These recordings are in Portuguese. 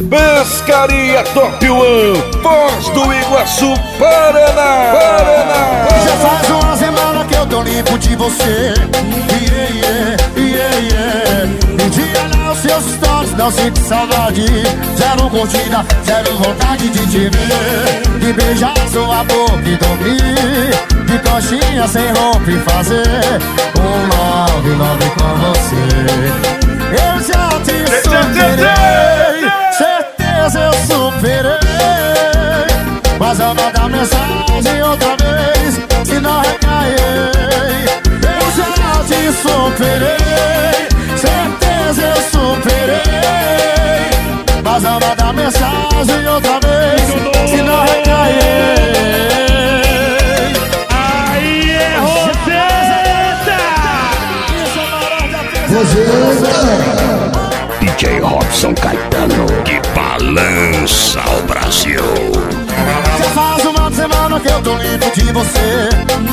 Pescaria Top One, Foz do Iguaçu, Paraná. Já faz uma semana que eu tô limpo de você. Pedi olhar os seus stories, não sinto saudade. Zero curtida, zero vontade de te ver. De beijar sua boca e dormir. De coxinha sem roupa e fazer love com você. Eu já te superei, certeza eu superei. Mas eu mandar mensagem outra vez, se não recair. Eu já te superei, certeza eu superei. Mas eu mandar mensagem outra vez, se não recair. Aí é Roseta! DJ Robson Caetano, que balança o Brasil. Já faz uma semana que eu tô limpo de você.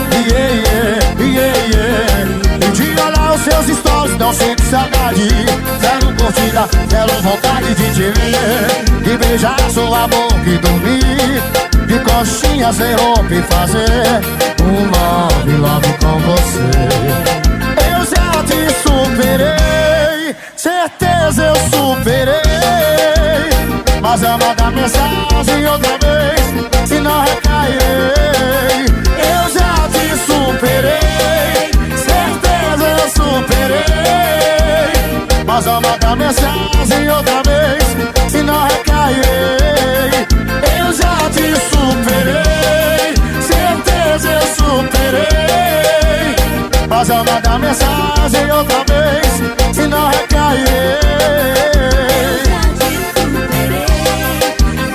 E de olhar os seus stories, não sinto saudade. Zero curtida, zero vontade de te ver. De beijar sua boca e dormir. De coxinha sem roupa e fazer love com você. Eu já te superei, certeza eu superei. Mas eu mandar mensagem outra vez, se não recairei. Eu já te superei, certeza eu superei. Mas eu mandar mensagem outra vez, se não recairei. Eu já te superei, certeza eu superei. Mas eu mandar mensagem outra vez, se não recairei.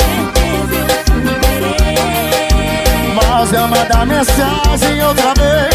Mas eu mandar mensagem outra vez,